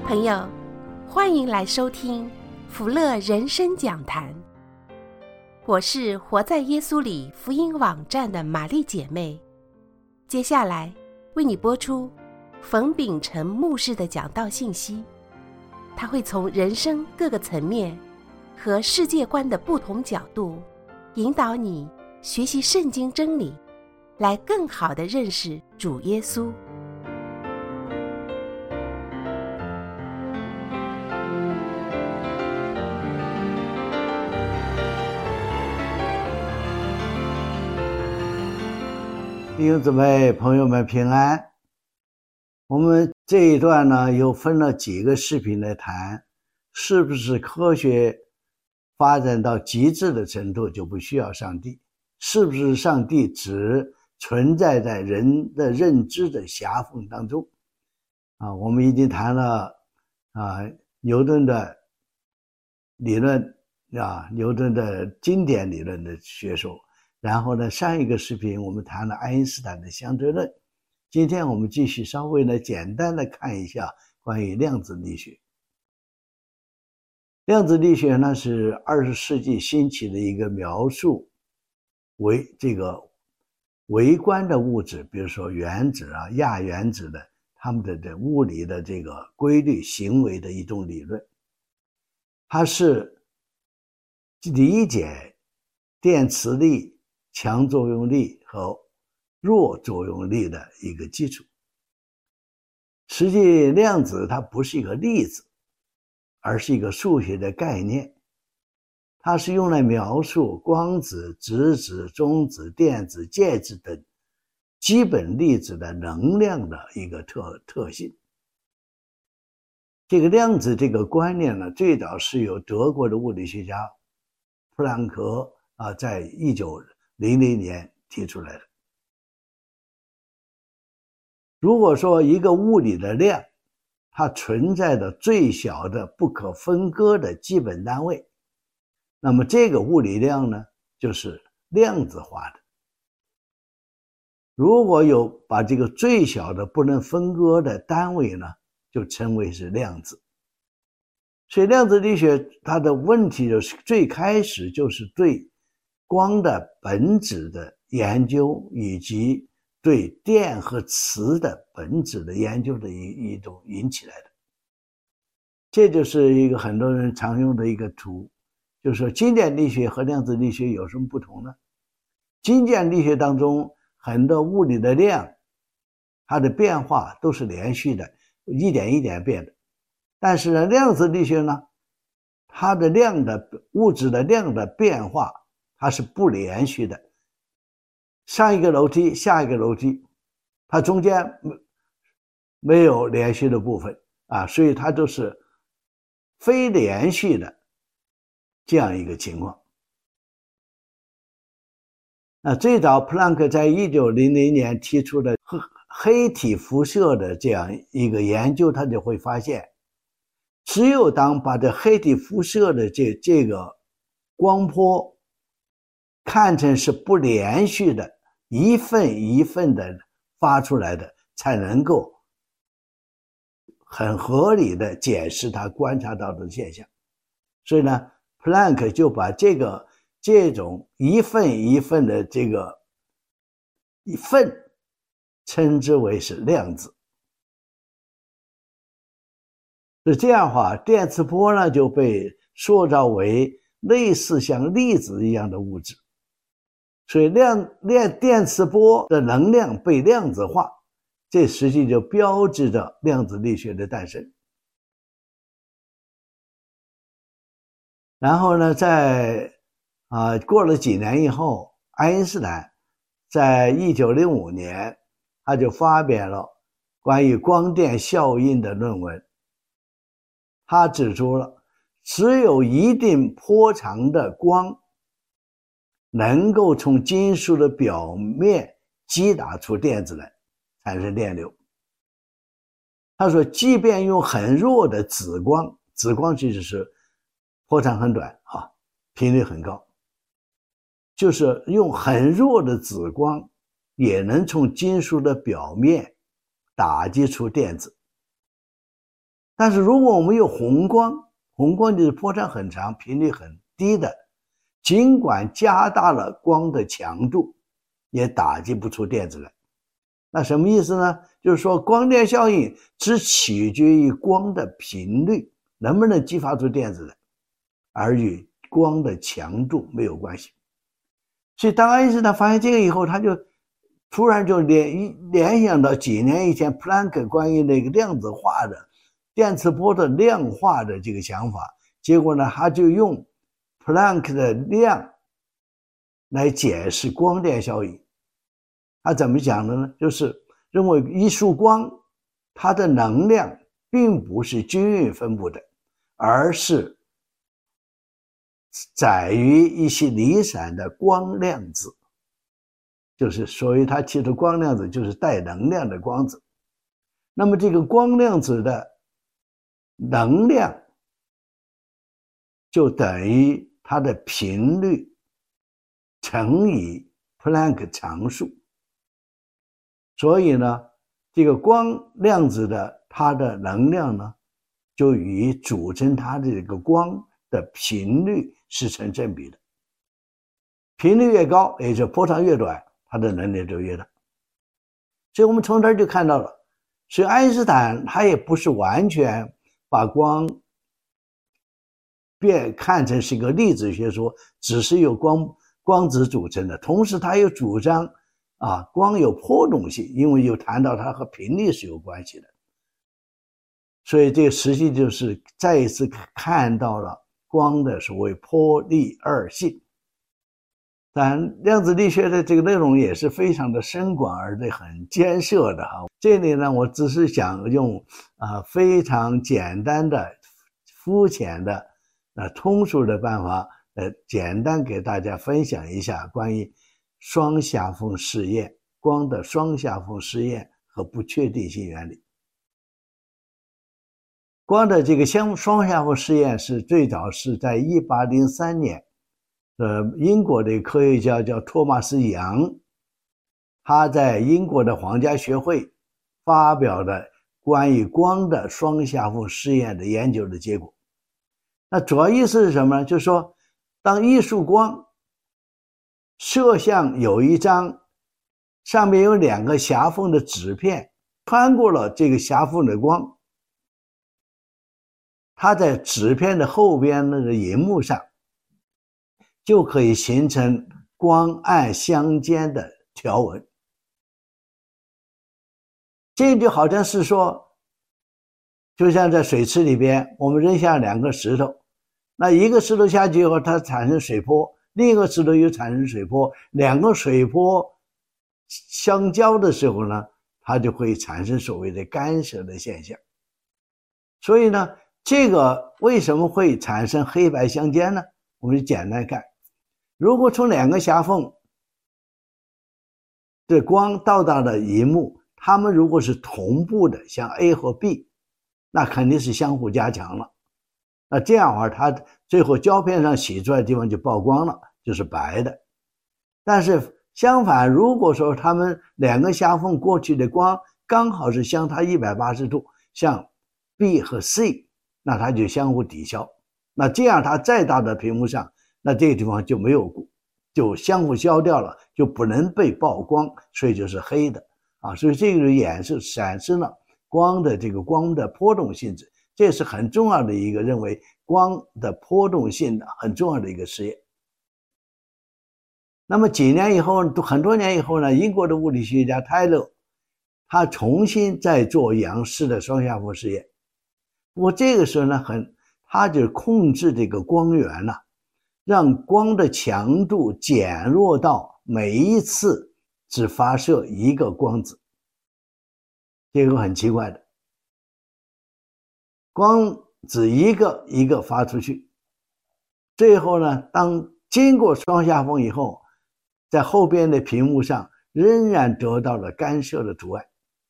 朋友，欢迎来收听福乐人生讲坛。我是活在耶稣里福音网站的玛丽姐妹。接下来为你播出冯秉成牧师的讲道信息，他会从人生各个层面和世界观的不同角度，引导你学习圣经真理，来更好地认识主耶稣。 弟兄姊妹朋友们平安。我们这一段呢又分了几个视频来谈，是不是科学发展到极致的程度就不需要上帝，是不是上帝只存在在人的认知的狭缝当中我们已经谈了牛顿的理论牛顿的经典理论的学说。然后呢，上一个视频我们谈了爱因斯坦的相对论。今天我们继续稍微呢简单的看一下关于量子力学。量子力学呢是20世纪兴起的一个描述这个微观的物质，比如说原子亚原子的它们的物理的这个规律行为的一种理论。它是理解电磁力、强作用力和弱作用力的一个基础。实际量子它不是一个粒子，而是一个数学的概念，它是用来描述光子、质子、中子、电子、介质等基本粒子的能量的一个特性。这个量子这个观念呢，最早是由德国的物理学家普朗克在1900年提出来的。如果说一个物理的量它存在的最小的不可分割的基本单位，那么这个物理量呢就是量子化的。如果有把这个最小的不能分割的单位呢，就称为是量子。所以量子力学它的问题就是最开始就是对光的本质的研究，以及对电和磁的本质的研究的一种引起来的。这就是一个很多人常用的一个图，就是说经典力学和量子力学有什么不同呢？经典力学当中很多物理的量它的变化都是连续的，一点一点变的。但是呢，量子力学呢，它的物质的量的变化它是不连续的，上一个楼梯下一个楼梯，它中间没有连续的部分所以它都是非连续的这样一个情况。最早普朗克在1900年提出的黑体辐射的这样一个研究，他就会发现，只有当把这黑体辐射的这个光波看成是不连续的，一份一份的发出来的，才能够很合理的解释他观察到的现象。所以呢，普朗克就把这种一份一份的这个一份称之为是量子。是这样的话，电磁波呢就被塑造为类似像粒子一样的物质。所以电磁波的能量被量子化，这实际就标志着量子力学的诞生。然后呢，在过了几年以后，爱因斯坦在1965年他就发表了关于光电效应的论文。他指出了只有一定波长的光能够从金属的表面击打出电子来，产生电流。他说即便用很弱的紫光其实是波长很短频率很高，就是用很弱的紫光也能从金属的表面打击出电子。 但是如果我们有红光，红光就是波长很长，频率很低的，尽管加大了光的强度，也打击不出电子来。那什么意思呢？就是说光电效应只取决于光的频率能不能激发出电子来，而与光的强度没有关系。所以当爱因斯坦发现这个以后，他就突然就联想到几年以前普朗克关于那个量子化的电磁波的量化的这个想法，结果呢，他就用普朗克的量来解释光电效应。他怎么讲的呢？就是认为一束光它的能量并不是均匀分布的，而是载于一些离散的光量子，就是所以他提出光量子就是带能量的光子。那么这个光量子的能量就等于它的频率乘以普朗克常数。所以呢，这个光量子的它的能量呢，就与组成它的这个光的频率是成正比的。频率越高，也就是波长越短，它的能量就越大。所以我们从这儿就看到了，所以爱因斯坦他也不是完全把光看成是一个粒子学说，只是由光子组成的。同时他又主张光有波动性，因为有谈到它和频率是有关系的。所以这个实际就是再一次看到了光的所谓波粒二性。当然量子力学的这个内容也是非常的深广而且很艰涩的这里呢，我只是想用非常简单的肤浅的通俗的办法简单给大家分享一下关于双狭缝试验，光的双狭缝试验和不确定性原理。光的这个双狭缝试验是最早是在1803年英国的科学家叫托马斯·杨，他在英国的皇家学会发表的关于光的双狭缝试验的研究的结果。那主要意思是什么呢？就是说当一束光射向有一张上面有2个狭缝的纸片，穿过了这个狭缝的光，它在纸片的后边那个荧幕上就可以形成光暗相间的条纹。这就好像是说，就像在水池里边我们扔下2个石头，那一个石头下去以后它产生水波，另一个石头又产生水波，2个水波相交的时候呢，它就会产生所谓的干涉的现象。所以呢，这个为什么会产生黑白相间呢？我们就简单看，如果从2个狭缝的光到达了荧幕，它们如果是同步的，像 A 和 B， 那肯定是相互加强了。那这样的话，它最后胶片上洗出来的地方就曝光了，就是白的。但是相反，如果说它们2个狭缝过去的光刚好是相差180度，像 B 和 C， 那它就相互抵消。那这样它再大的屏幕上，那这个地方就没有，就相互消掉了，就不能被曝光，所以就是黑的所以这个显示了光的波动性质，这是很重要的一个认为光的波动性的很重要的一个实验。那么很多年以后呢，英国的物理学家泰勒他重新再做杨氏的双狭缝试验。不过这个时候呢，他就控制这个光源让光的强度减弱到每一次只发射1个光子。这个很奇怪的，光子一个一个发出去，最后呢，当经过双狭缝以后，在后边的屏幕上仍然得到了干涉的阻碍。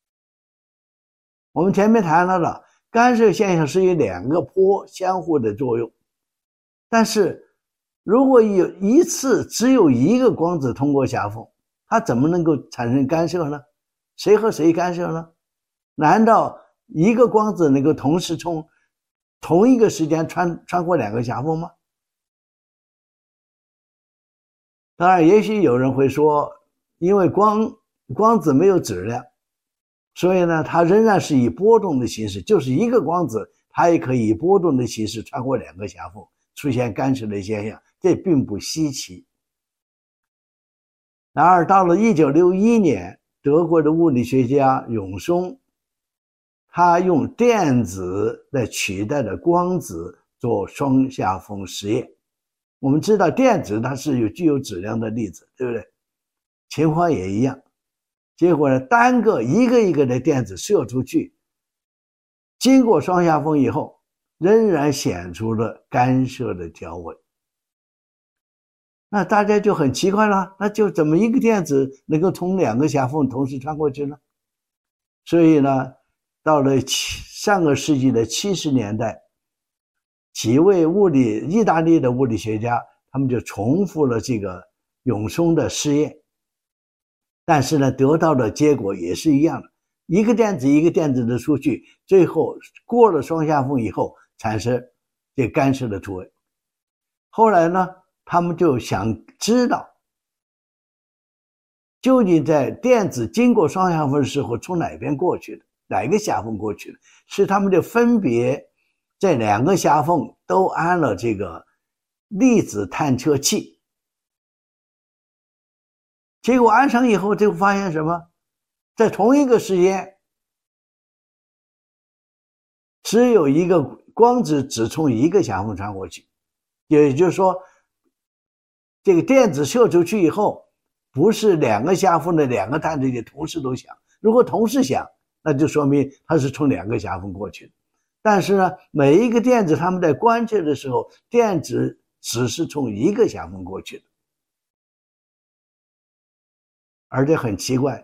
我们前面谈到了干涉现象是由2个波相互的作用，但是如果有一次只有1个光子通过狭缝，它怎么能够产生干涉呢？谁和谁干涉呢？难道一个光子能够同时从同一个时间穿过两个狭缝吗？当然，也许有人会说，因为光子没有质量，所以呢，它仍然是以波动的形式，就是一个光子，它也可以以波动的形式穿过两个狭缝，出现干涉的现象，这并不稀奇。然而，到了1961年，德国的物理学家永松，他用电子来取代了光子做双狭缝实验。我们知道电子它是具有质量的粒子，对不对？情况也一样。结果呢，单个一个一个的电子射出去，经过双狭缝以后，仍然显出了干涉的条纹。那大家就很奇怪了，那就怎么一个电子能够从两个狭缝同时穿过去呢？所以呢，到了上个世纪的70年代，几位意大利的物理学家，他们就重复了这个永松的试验，但是呢，得到的结果也是一样的，一个电子一个电子的出去，最后过了双狭缝以后，产生这干涉的图纹。后来呢，他们就想知道，究竟在电子经过双狭缝的时候，从哪边过去的，哪个狭缝过去的？是他们就分别在两个狭缝都安了这个粒子探测器，结果安上以后就发现什么？在同一个时间，只有一个光子只从一个狭缝穿过去，也就是说，这个电子射出去以后，不是两个狭缝的两个探测器同时都响，如果同时响，那就说明它是从两个狭缝过去的。但是呢，每一个电子他们在观测的时候，电子只是从一个狭缝过去的，而且很奇怪，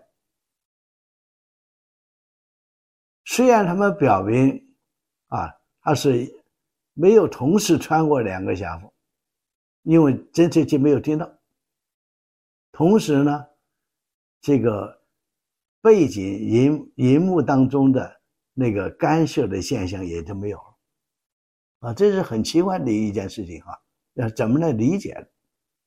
虽然他们表明它是没有同时穿过两个狭缝，因为侦测器没有听到，同时呢，这个背景荧幕当中的那个干涉的现象也就没有了这是很奇怪的一件事情要怎么来理解呢？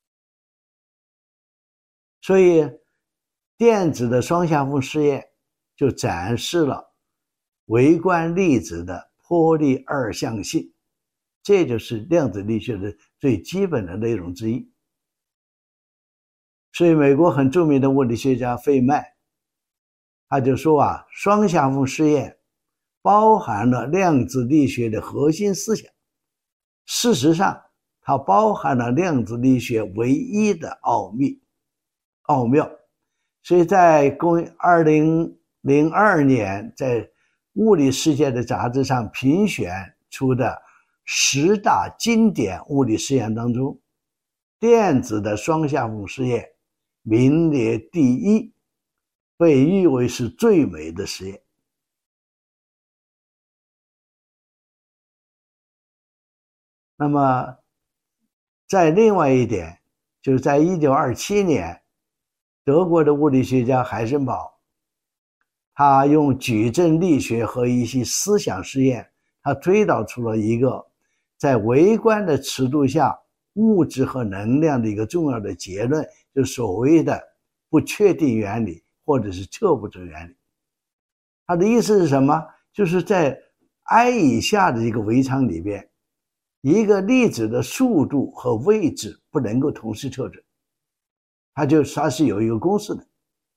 所以电子的双狭缝试验就展示了微观粒子的波粒二象性，这就是量子力学的最基本的内容之一。所以美国很著名的物理学家费曼，他就说双狭缝试验包含了量子力学的核心思想，事实上它包含了量子力学唯一的奥妙。所以在2002年在物理世界的杂志上评选出的10大经典物理实验当中，电子的双狭缝实验名列第一，被誉为是最美的实验。那么在另外一点，就是在1927年，德国的物理学家海森堡，他用矩阵力学和一些思想实验，他推导出了一个在微观的尺度下物质和能量的一个重要的结论，就是所谓的不确定原理或者是测不准原理。他的意思是什么？就是在 I 以下的一个微场里边，一个粒子的速度和位置不能够同时测准，它是有一个公式的。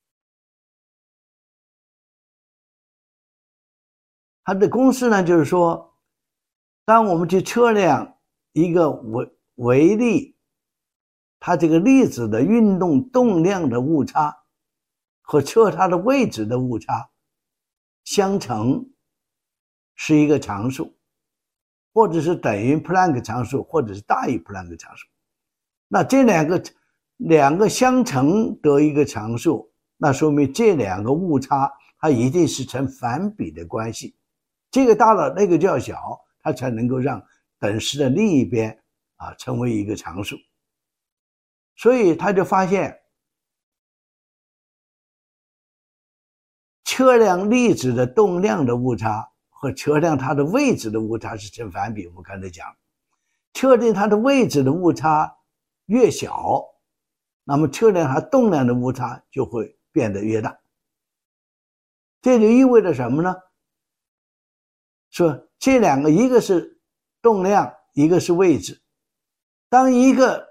它的公式呢，就是说，当我们去测量一个微粒，它这个粒子的运动量的误差和测它的位置的误差相乘是一个常数，或者是等于普朗克常数，或者是大于普朗克常数。那这两个相乘得一个常数，那说明这两个误差它一定是成反比的关系，这个大了那个较小，它才能够让等式的另一边成为一个常数。所以他就发现测量粒子的动量的误差和测量它的位置的误差是成反比。我们刚才讲，确定它的位置的误差越小，那么测量它动量的误差就会变得越大。这就意味着什么呢？说这两个，一个是动量，一个是位置。当一个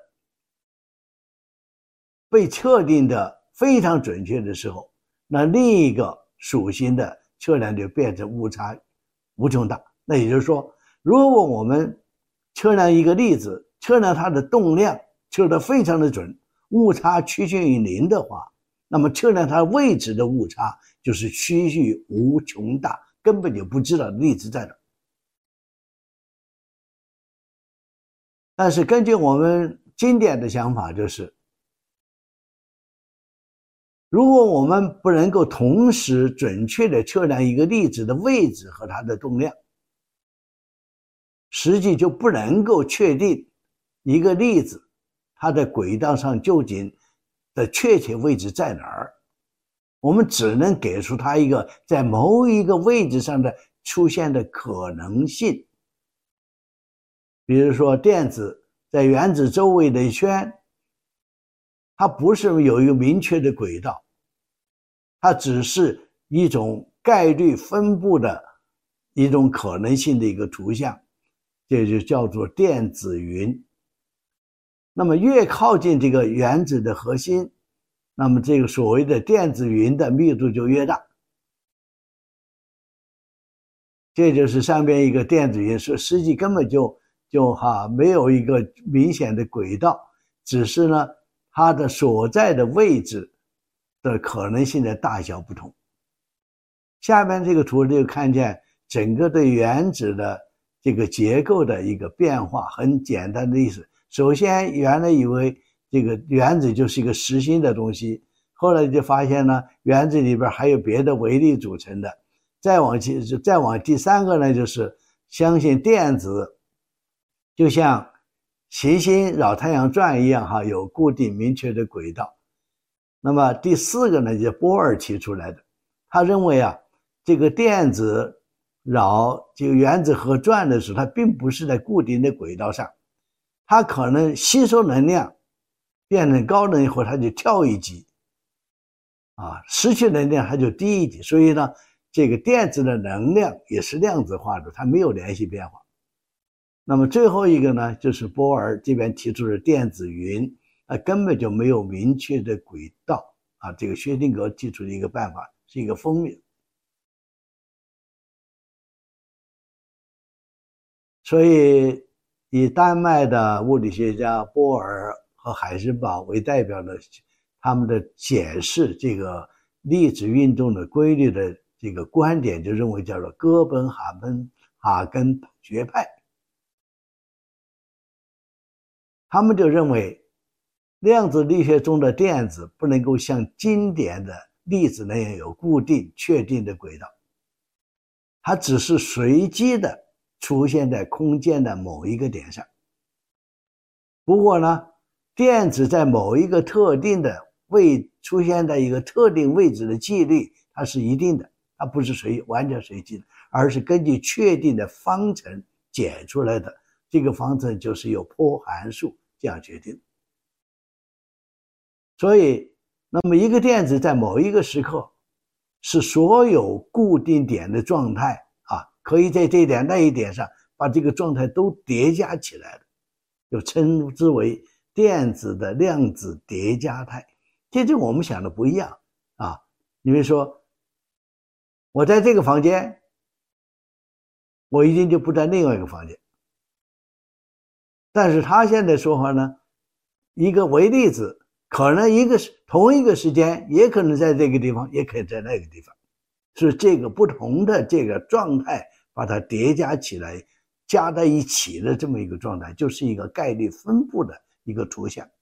被测定的非常准确的时候，那另一个属性的测量就变成误差无穷大。那也就是说，如果我们测量一个粒子，测量它的动量测得非常的准，误差趋近于零的话，那么测量它位置的误差就是趋近于无穷大，根本就不知道粒子在哪。但是根据我们经典的想法，就是如果我们不能够同时准确地测量一个粒子的位置和它的动量，实际就不能够确定一个粒子它的轨道上究竟的确切位置在哪儿。我们只能给出它一个在某一个位置上的出现的可能性。比如说电子在原子周围的一圈，它不是有一个明确的轨道，它只是一种概率分布的一种可能性的一个图像，这就叫做电子云。那么越靠近这个原子的核心，那么这个所谓的电子云的密度就越大。这就是上边一个电子云，实际根本就没有一个明显的轨道，只是呢它的所在的位置的可能性的大小不同。下面这个图就看见整个对原子的这个结构的一个变化，很简单的意思。首先原来以为这个原子就是一个实心的东西，后来就发现呢原子里边还有别的微粒组成的。再往第三个呢，就是相信电子就像行星绕太阳转一样有固定明确的轨道。那么第四个呢，就是波尔提出来的，他认为这个电子绕这个原子核转的时候，它并不是在固定的轨道上，它可能吸收能量变成高能以后，它就跳一级失去能量它就低一级。所以呢这个电子的能量也是量子化的，它没有连续变化。那么最后一个呢，就是波尔这边提出的电子云，根本就没有明确的轨道这个薛定谔提出的一个办法是一个封面。所以以丹麦的物理学家波尔和海森堡为代表的，他们的解释这个粒子运动的规律的这个观点，就认为叫做哥本哈根学派。他们就认为量子力学中的电子不能够像经典的粒子那样有固定确定的轨道，它只是随机的出现在空间的某一个点上。不过呢电子在某一个特定的出现在一个特定位置的几率它是一定的，它不是完全随机的，而是根据确定的方程解出来的。这个方程就是由波函数这样决定。所以那么一个电子在某一个时刻是所有固定点的状态可以在这一点那一点上把这个状态都叠加起来了，就称之为电子的量子叠加态。这就我们想的不一样你比如说我在这个房间，我一定就不在另外一个房间。但是他现在说法呢，一个微粒子可能同一个时间也可能在这个地方，也可以在那个地方，是这个不同的这个状态把它叠加起来加在一起的这么一个状态，就是一个概率分布的一个图像。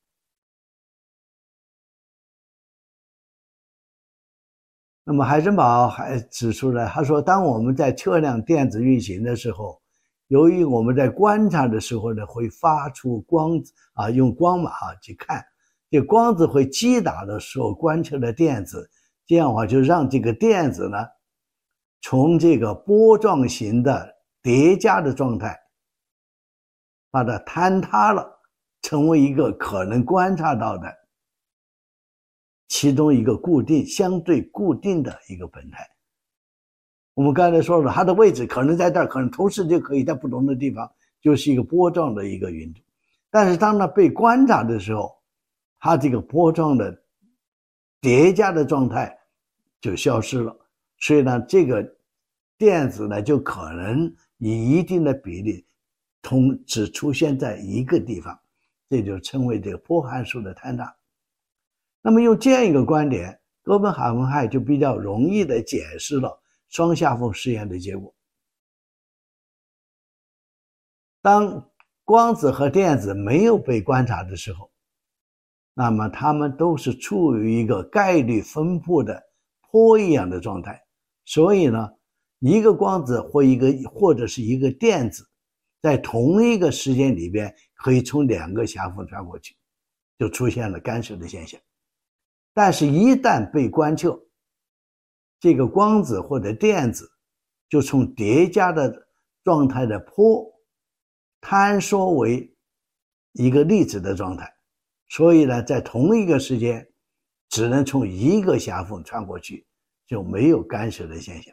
那么海森堡还指出了，他说当我们在测量电子运行的时候，由于我们在观察的时候呢会发出光子用光嘛去看，这光子会击打的时候观测的电子，这样的话就让这个电子呢从这个波状型的叠加的状态把它坍塌了，成为一个可能观察到的其中一个相对固定的一个本态。我们刚才说了，它的位置可能在这儿，可能同时就可以在不同的地方，就是一个波状的一个云朵。但是当它被观察的时候，它这个波状的叠加的状态就消失了，所以呢，这个电子呢就可能以一定的比例只出现在一个地方，这就称为这个波函数的坍塌。那么用这样一个观点，哥本哈根派就比较容易的解释了双狭缝实验的结果。当光子和电子没有被观察的时候，那么它们都是处于一个概率分布的波一样的状态。所以呢，一个光子或者是一个电子在同一个时间里边可以从两个狭缝穿过去，就出现了干涉的现象。但是一旦被观测，这个光子或者电子就从叠加的状态的波坍缩为一个粒子的状态，所以呢，在同一个时间只能从一个狭缝穿过去，就没有干涉的现象。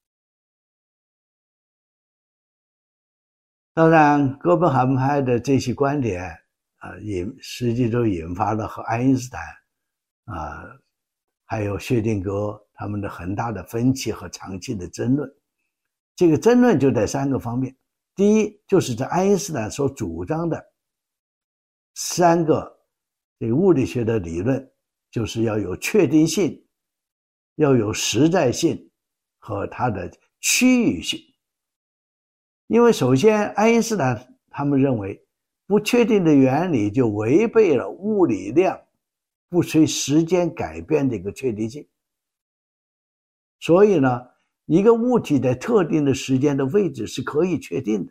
当然，哥本哈根派的这些观点实际就引发了和爱因斯坦还有薛定谔他们的很大的分歧和长期的争论。这个争论就在3个方面。第一，就是在爱因斯坦所主张的3个这个物理学的理论，就是要有确定性，要有实在性和它的区域性。因为首先爱因斯坦他们认为不确定的原理就违背了物理量不随时间改变的一个确定性。所以呢，一个物体在特定的时间的位置是可以确定的。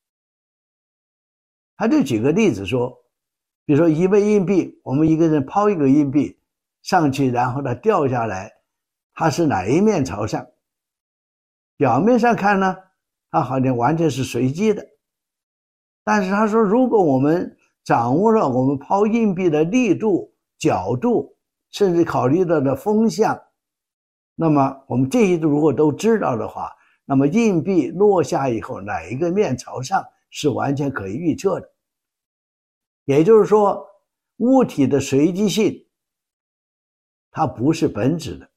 他就举个例子说，比如说一枚硬币，我们一个人抛一个硬币上去，然后它掉下来，它是哪一面朝上？表面上看呢，它好像完全是随机的。但是他说，如果我们掌握了我们抛硬币的力度、角度，甚至考虑到的风向，那么我们这些如果都知道的话，那么硬币落下以后哪一个面朝上是完全可以预测的。也就是说，物体的随机性它不是本质的。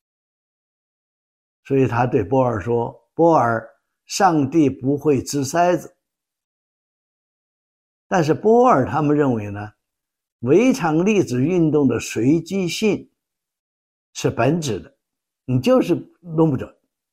所以他对波尔说，波尔，上帝不会掷骰子。但是波尔他们认为呢，微场粒子运动的随机性是本质的，你就是弄不准。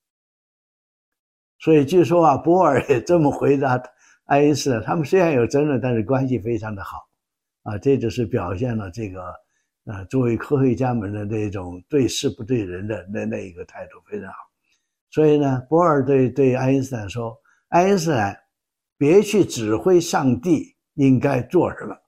所以据说波尔也这么回答爱因斯坦，他们虽然有争论，但是关系非常的好这就是表现了这个作为科学家们的那种对事不对人的那一个态度非常好。所以呢，波尔对爱因斯坦说，爱因斯坦，别去指挥上帝应该做什么。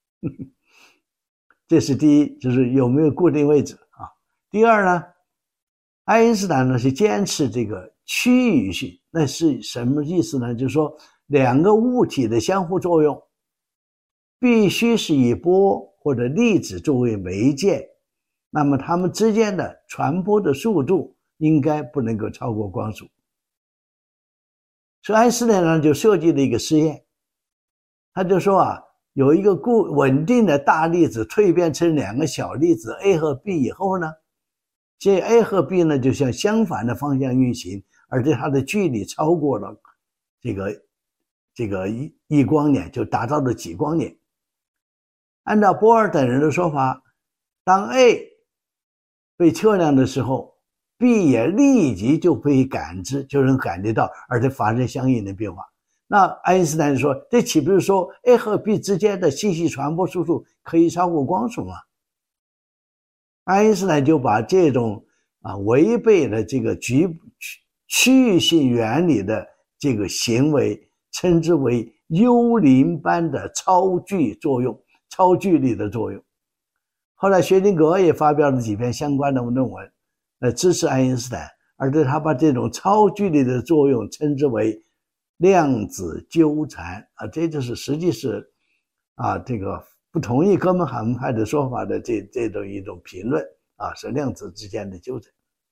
这是第一，就是有没有固定位置第二呢，爱因斯坦呢是坚持这个区域性。那是什么意思呢？就是说两个物体的相互作用必须是以波或者粒子作为媒介，那么它们之间的传播的速度应该不能够超过光速。所以爱因斯坦呢就设计了一个实验，他就说有一个稳定的大粒子蜕变成2个小粒子 A 和 B 以后呢，这 A 和 B 呢就向相反的方向运行，而且它的距离超过了这个1光年，就达到了几光年。按照波尔等人的说法，当 A 被测量的时候， B 也立即就被感知，就能感觉到，而且发生相应的变化。那爱因斯坦说，这岂不是说 A 和 B 之间的信息传播速度可以超过光速吗？爱因斯坦就把这种违背了这个区域性原理的这个行为称之为幽灵般的超距力的作用。后来薛定谔也发表了几篇相关的论文支持爱因斯坦， 而且他把这种超距离的作用称之为量子纠缠啊，这就是实际是这个不同意哥本哈根派的说法的这种一种评论是量子之间的纠缠。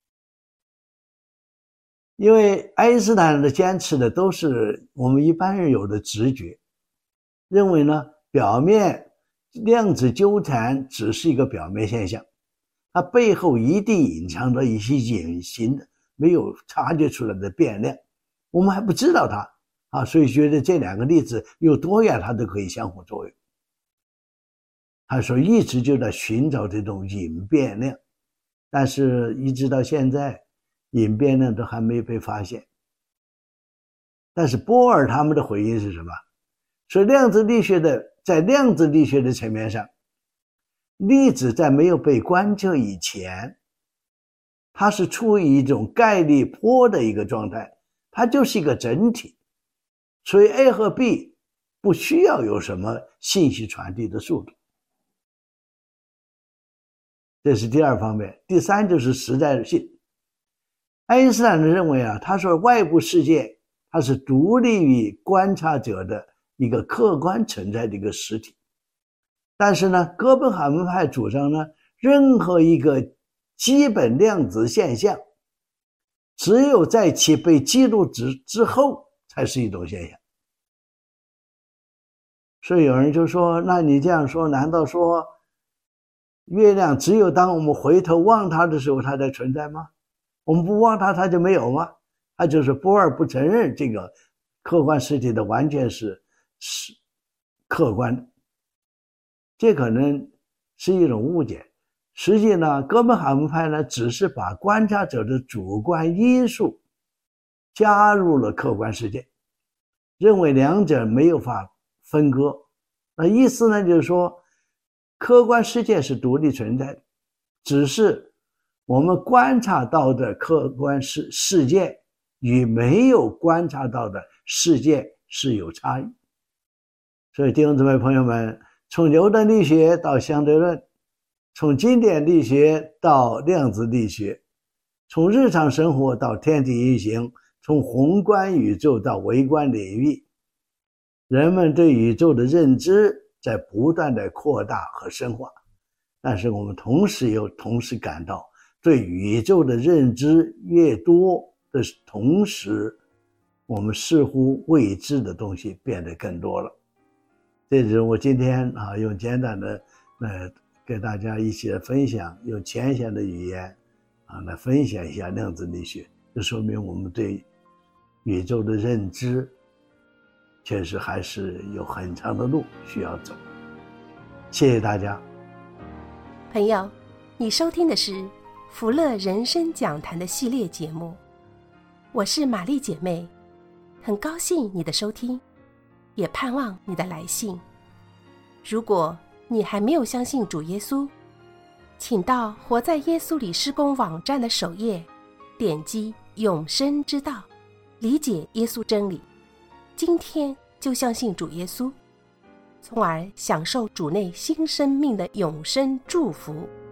因为爱因斯坦的坚持的都是我们一般人有的直觉，认为呢表面量子纠缠只是一个表面现象，它背后一定隐藏着一些隐形的没有察觉出来的变量，我们还不知道它所以觉得这两个粒子有多远它都可以相互作用。他说一直就在寻找这种隐变量，但是一直到现在隐变量都还没被发现。但是波尔他们的回应是什么？说在量子力学的层面上，粒子在没有被观测以前，它是处于一种概率波的一个状态，它就是一个整体，所以 A 和 B 不需要有什么信息传递的速度。这是第二方面。第三就是实在性。爱因斯坦认为他说外部世界它是独立于观察者的一个客观存在的一个实体，但是呢哥本哈根派主张呢，任何一个基本量子现象只有在其被记录之后才是一种现象。所以有人就说，那你这样说，难道说月亮只有当我们回头望它的时候它才存在吗？我们不望它就没有吗？他就是波尔不承认这个客观实体的完全是客观的，这可能是一种误解。实际呢，哥本哈根派呢只是把观察者的主观因素加入了客观世界，认为两者没有法分割。那意思呢就是说，客观世界是独立存在的，只是我们观察到的客观世界与没有观察到的世界是有差异。所以弟兄姊妹朋友们，从牛顿力学到相对论，从经典力学到量子力学，从日常生活到天体运行，从宏观宇宙到微观领域，人们对宇宙的认知在不断的扩大和深化。但是我们同时感到，对宇宙的认知越多的同时，我们似乎未知的东西变得更多了。这就是我今天用简短的给大家一起来分享，用浅显的语言来分享一下量子力学。这说明我们对宇宙的认知确实还是有很长的路需要走。谢谢大家。 朋友，你收听的是福乐人生讲坛的系列节目，我是玛丽姐妹，很高兴你的收听，也盼望你的来信。如果你还没有相信主耶稣，请到活在耶稣里施工网站的首页，点击永生之道，理解耶稣真理，今天就相信主耶稣，从而享受主内新生命的永生祝福。